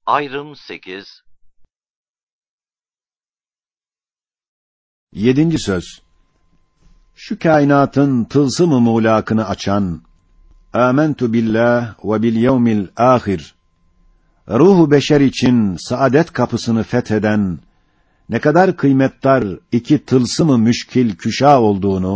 Ayrım 8. 7. söz. Şu kainatın tılsım-ı muğlakını açan, âmentu billah ve bil yevmil âhir, ruhu beşer için saadet kapısını fetheden, ne kadar kıymetdar iki tılsım-ı müşkil küşa olduğunu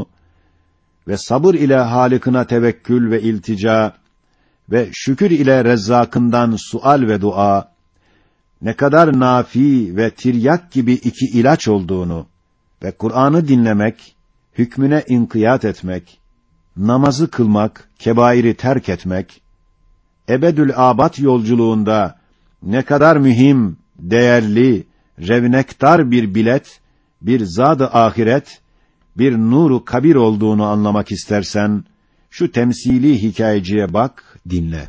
ve sabır ile Halık'ına tevekkül ve iltica ve şükür ile Rezzak'ından sual ve dua, ne kadar nafi ve tiryak gibi iki ilaç olduğunu ve Kur'an'ı dinlemek, hükmüne inkiyat etmek, namazı kılmak, kebairi terk etmek, ebedül abad yolculuğunda ne kadar mühim, değerli, revnektar bir bilet, bir zad-ı ahiret, bir nuru kabir olduğunu anlamak istersen, şu temsili hikayeciye bak, dinle.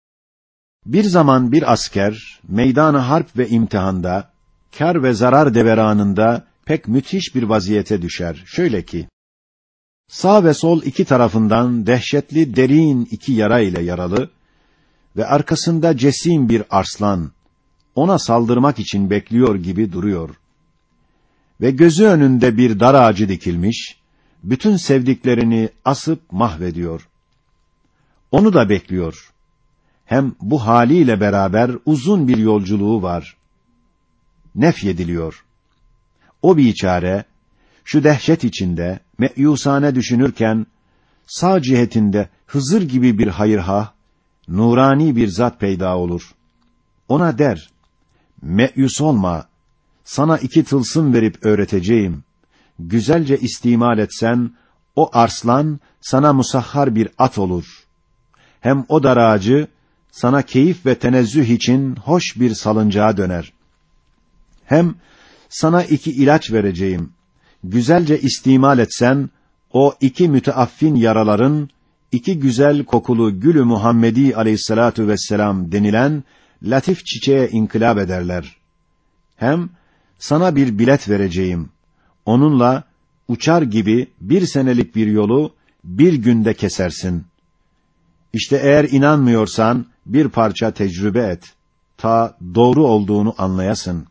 Bir zaman bir asker, meydan-ı harp ve imtihanda, kar ve zarar deveranında pek müthiş bir vaziyete düşer. Şöyle ki, sağ ve sol iki tarafından dehşetli derin iki yara ile yaralı ve arkasında cesim bir arslan, ona saldırmak için bekliyor gibi duruyor. Ve gözü önünde bir dar ağacı dikilmiş, bütün sevdiklerini asıp mahvediyor. Onu da bekliyor. Hem bu haliyle beraber uzun bir yolculuğu var. Nefyediliyor. O biçare, şu dehşet içinde, meyusane düşünürken, sağ cihetinde Hızır gibi bir hayırhah, nurani bir zat peyda olur. Ona der, meyus olma, sana iki tılsım verip öğreteceğim. Güzelce istimal etsen, o arslan sana musahhar bir at olur. Hem o dar ağacı, sana keyif ve tenezzüh için hoş bir salıncağa döner. Hem sana iki ilaç vereceğim. Güzelce istimal etsen, o iki müteaffin yaraların, iki güzel kokulu Gül-ü Muhammedi aleyhissalatu vesselam denilen latif çiçeğe inkılap ederler. Hem sana bir bilet vereceğim. Onunla uçar gibi bir senelik bir yolu bir günde kesersin. İşte eğer inanmıyorsan bir parça tecrübe et, ta doğru olduğunu anlayasın.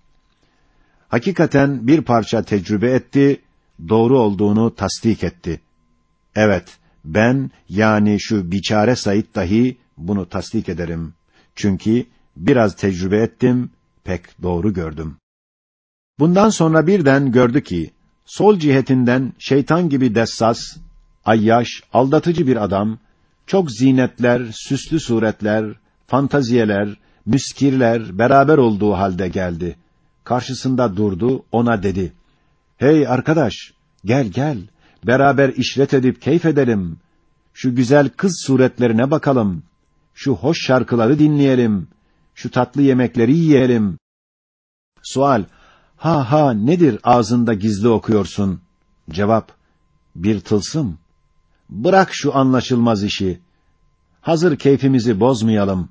Hakikaten bir parça tecrübe etti, doğru olduğunu tasdik etti. Evet, ben yani şu biçare Said dahi bunu tasdik ederim. Çünkü biraz tecrübe ettim, pek doğru gördüm. Bundan sonra birden gördü ki, sol cihetinden şeytan gibi dessas, ayyaş, aldatıcı bir adam, çok zinetler, süslü suretler, fantaziyeler, müskirler beraber olduğu halde geldi. Karşısında durdu, ona dedi: "Hey arkadaş, gel gel, beraber işret edip keyif edelim. Şu güzel kız suretlerine bakalım. Şu hoş şarkıları dinleyelim. Şu tatlı yemekleri yiyelim." Sual: "Ha ha, nedir ağzında gizli okuyorsun?" Cevap: "Bir tılsım. Bırak şu anlaşılmaz işi. Hazır keyfimizi bozmayalım."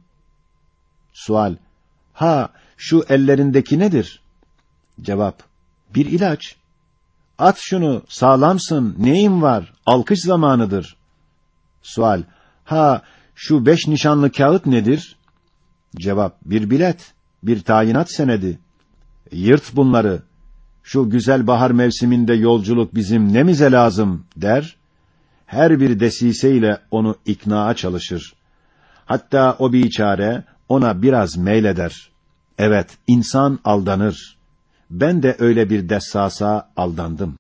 Sual: "Ha, şu ellerindeki nedir?" Cevap: "Bir ilaç. At şunu, sağlamsın, neyin var, alkış zamanıdır." Sual: "Ha, şu 5 nişanlı kağıt nedir?" Cevap: "Bir bilet, bir tayinat senedi. Yırt bunları. Şu güzel bahar mevsiminde yolculuk bizim nemize lazım?" der. Her bir desiseyle onu iknaa çalışır. Hatta o biçare ona biraz meyleder. Evet, insan aldanır. Ben de öyle bir dessasa aldandım.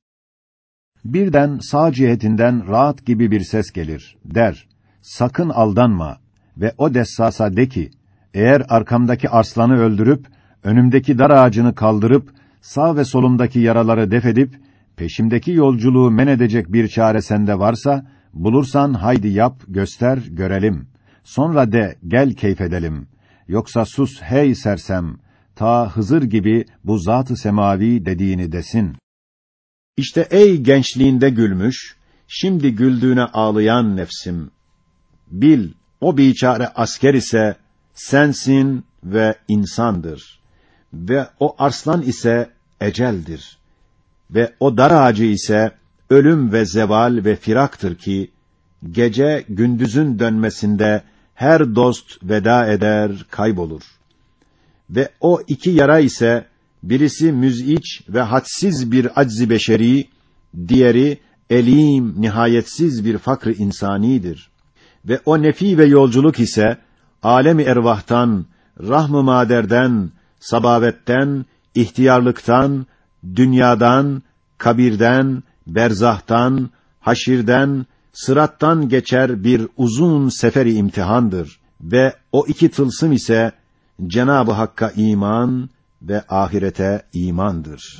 Birden sağ cihetinden rahat gibi bir ses gelir. Der: "Sakın aldanma." Ve o dessasa de ki, eğer arkamdaki arslanı öldürüp, önümdeki dar ağacını kaldırıp, sağ ve solumdaki yaraları defedip, peşimdeki yolculuğu men edecek bir çare sende varsa, bulursan haydi yap, göster, görelim. Sonra de, gel keyfedelim. Yoksa sus hey sersem, ta Hızır gibi bu zat-ı semavi dediğini desin. İşte ey gençliğinde gülmüş, şimdi güldüğüne ağlayan nefsim. Bil, o biçare asker ise sensin ve insandır. Ve o arslan ise eceldir. Ve o dar ağacı ise ölüm ve zeval ve firaktır ki, gece gündüzün dönmesinde her dost veda eder, kaybolur. ve o iki yara ise birisi müz'iç ve hadsiz bir acz-i beşeri, diğeri elim, nihayetsiz bir fakr-ı insanidir. Ve o nefi ve yolculuk ise alem-i ervahtan, rahm-ı maderden, sabavetten, ihtiyarlıktan, dünyadan, kabirden, berzahtan, haşirden, sırattan geçer bir uzun seferi imtihandır. Ve o iki tılsım ise Cenab-ı Hakk'a iman ve ahirete imandır.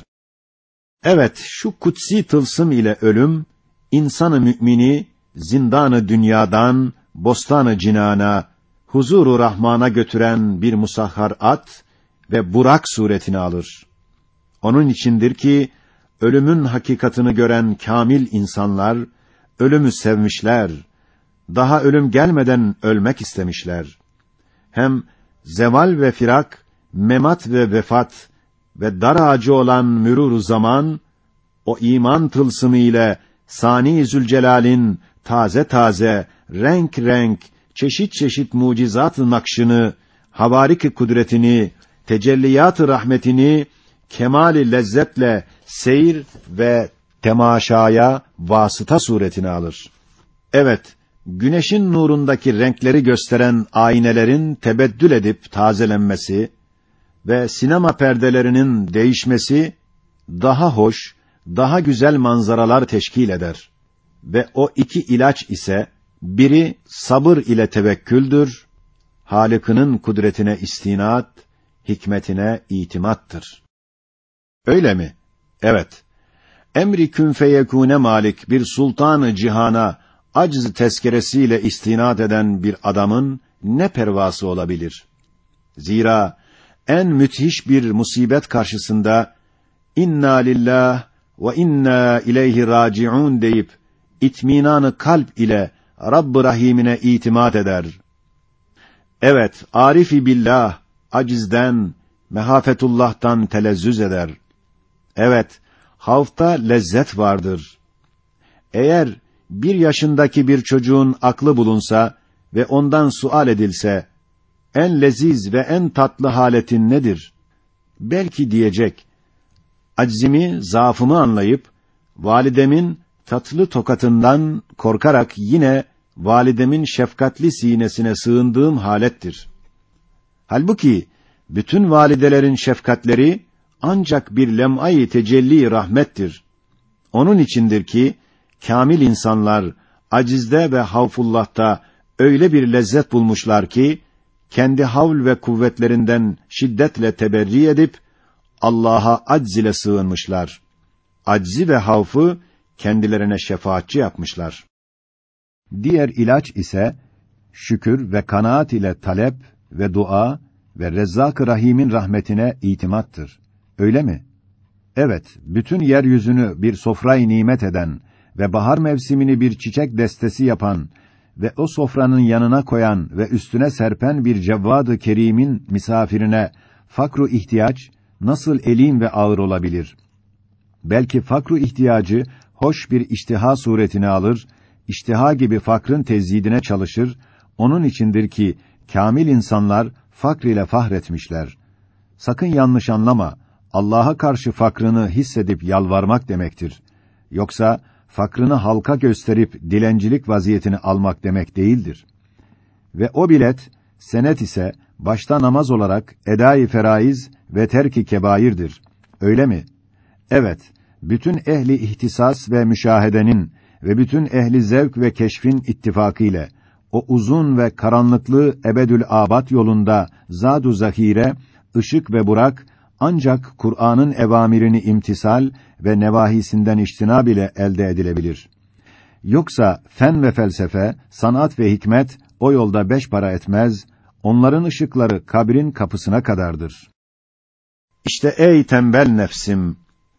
Evet, şu kutsi tılsım ile ölüm, insanı mümini, zindanı dünyadan, bostanı cinana, huzuru Rahman'a götüren bir musahhar at ve burak suretini alır. Onun içindir ki, ölümün hakikatını gören kamil insanlar, ölümü sevmişler, daha ölüm gelmeden ölmek istemişler. Hem zeval ve firak, memat ve vefat ve dar ağacı olan mürûr-u zaman, o iman tılsımı ile Sani Zülcelal'in taze taze, renk renk, çeşit çeşit mucizat-ı nakşını, havarik-i kudretini, tecelliyat-ı rahmetini, kemal-i lezzetle seyir ve temaşaya vasıta suretini alır. Evet, güneşin nurundaki renkleri gösteren aynelerin tebeddül edip tazelenmesi ve sinema perdelerinin değişmesi daha hoş, daha güzel manzaralar teşkil eder. Ve o iki ilaç ise biri sabır ile tevekküldür, Halık'ının kudretine istinad, hikmetine itimattır. Öyle mi? Evet. Emri kün feyekûne malik bir sultanı cihana acz tezkeresiyle istinad eden bir adamın ne pervası olabilir? Zira en müthiş bir musibet karşısında inna lillah ve inna ileyhi raciun deyip itminanı kalp ile Rabb-ı Rahim'ine itimat eder. Evet, arifi billah acizden, mehafetullah'tan telezzüz eder. Evet, havfta lezzet vardır. Eğer 1 yaşındaki bir çocuğun aklı bulunsa ve ondan sual edilse, en leziz ve en tatlı haletin nedir? Belki diyecek, aczimi, zaafımı anlayıp, validemin tatlı tokatından korkarak yine validemin şefkatli sinesine sığındığım halettir. Halbuki bütün validelerin şefkatleri ancak bir lem'ay tecelli rahmettir. Onun içindir ki kamil insanlar acizde ve havfullah'ta öyle bir lezzet bulmuşlar ki kendi havl ve kuvvetlerinden şiddetle teberri edip Allah'a acz ile sığınmışlar. Aczi ve havfı kendilerine şefaatçi yapmışlar. Diğer ilaç ise şükür ve kanaat ile talep ve dua ve Rezzak-ı Rahim'in rahmetine itimattır. Öyle mi? Evet, bütün yeryüzünü bir sofrayı nimet eden ve bahar mevsimini bir çiçek destesi yapan ve o sofranın yanına koyan ve üstüne serpen bir Cevvad-ı Kerim'in misafirine fakru ihtiyaç nasıl elin ve ağır olabilir? Belki fakru ihtiyacı hoş bir iştiha suretini alır, iştiha gibi fakrın tezyidine çalışır, onun içindir ki kamil insanlar fakr ile fahretmişler. Sakın yanlış anlama, Allah'a karşı fakrını hissedip yalvarmak demektir. Yoksa fakrını halka gösterip dilencilik vaziyetini almak demek değildir. Ve o bilet, senet ise başta namaz olarak edâ-i feraiz ve terk-i kebairdir. Öyle mi? Evet, bütün ehli ihtisas ve müşahedenin ve bütün ehli zevk ve keşfin ittifakıyla o uzun ve karanlıklı ebedül abad yolunda zâd-u zahire, ışık ve burak ancak Kur'an'ın evamirini imtisal ve nevahisinden içtinab ile elde edilebilir. Yoksa fen ve felsefe, sanat ve hikmet o yolda 5 para etmez, onların ışıkları kabrin kapısına kadardır. İşte ey tembel nefsim!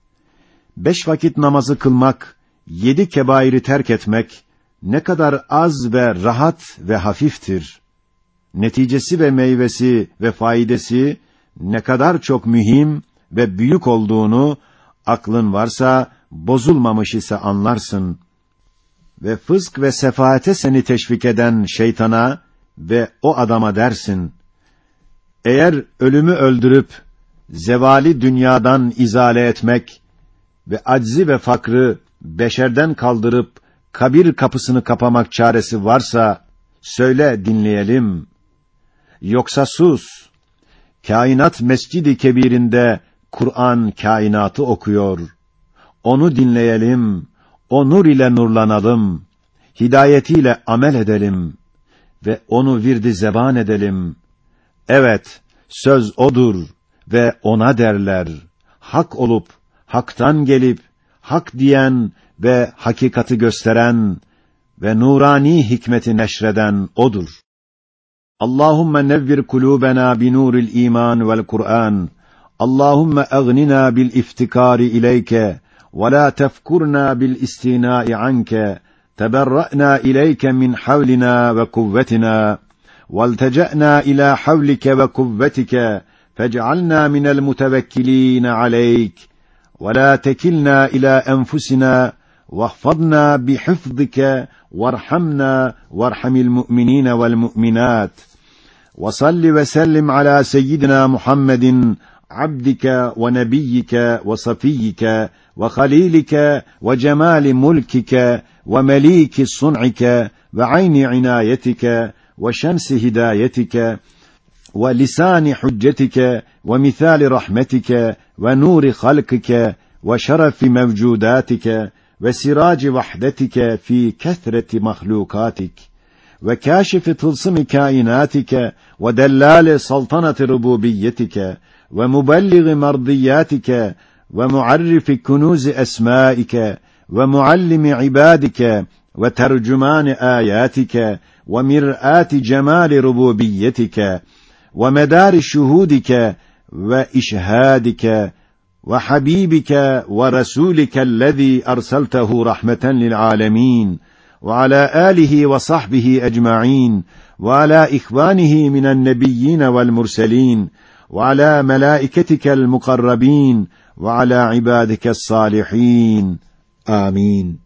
5 vakit namazı kılmak, 7 kebairi terk etmek, ne kadar az ve rahat ve hafiftir. Neticesi ve meyvesi ve faydası, ne kadar çok mühim ve büyük olduğunu, aklın varsa, bozulmamış ise anlarsın. Ve fısk ve sefaate seni teşvik eden şeytana ve o adama dersin, Eğer ölümü öldürüp zevali dünyadan izale etmek ve aczi ve fakrı beşerden kaldırıp kabir kapısını kapamak çaresi varsa söyle, dinleyelim. Yoksa sus. Kainat Mescid-i Kebir'inde Kur'an kainatı okuyor. Onu dinleyelim. O nur ile nurlanalım. Hidayetiyle amel edelim ve onu virdi zeban edelim. Evet, söz odur ve ona derler. Hak olup, haktan gelip, hak diyen ve hakikati gösteren ve nurani hikmeti neşreden odur. Allahümme nevvir kulûbena binûril iman vel Kur'an. Allahümme aghnina bil iftikari ileyke ve la tefkurna bil istinai anke. Teberra'na ileyke min havlina ve kuvvetina. والتجأنا إلى حولك وقوتك فاجعلنا من المتوكلين عليك ولا تكلنا إلى أنفسنا واحفظنا بحفظك وارحمنا وارحم المؤمنين والمؤمنات وصل وسلم على سيدنا محمد عبدك ونبيك وصفيك وخليلك وجمال ملكك ومليك صنعك وعين عنايتك وشمس هدايتك ولسان حجتك ومثال رحمتك ونور خلقك وشرف موجوداتك وسراج وحدتك في كثرة مخلوقاتك وكاشف طلسم كائناتك ودلال سلطنة ربوبيتك ومبلغ مرضياتك ومعرف كنوز أسمائك ومعلم عبادك وترجمان آياتك ومرآة جمال ربوبيتك ومدار شهودك وإشهادك وحبيبك ورسولك الذي أرسلته رحمة للعالمين وعلى آله وصحبه أجمعين وعلى إخوانه من النبيين والمرسلين وعلى ملائكتك المقربين وعلى عبادك الصالحين آمين.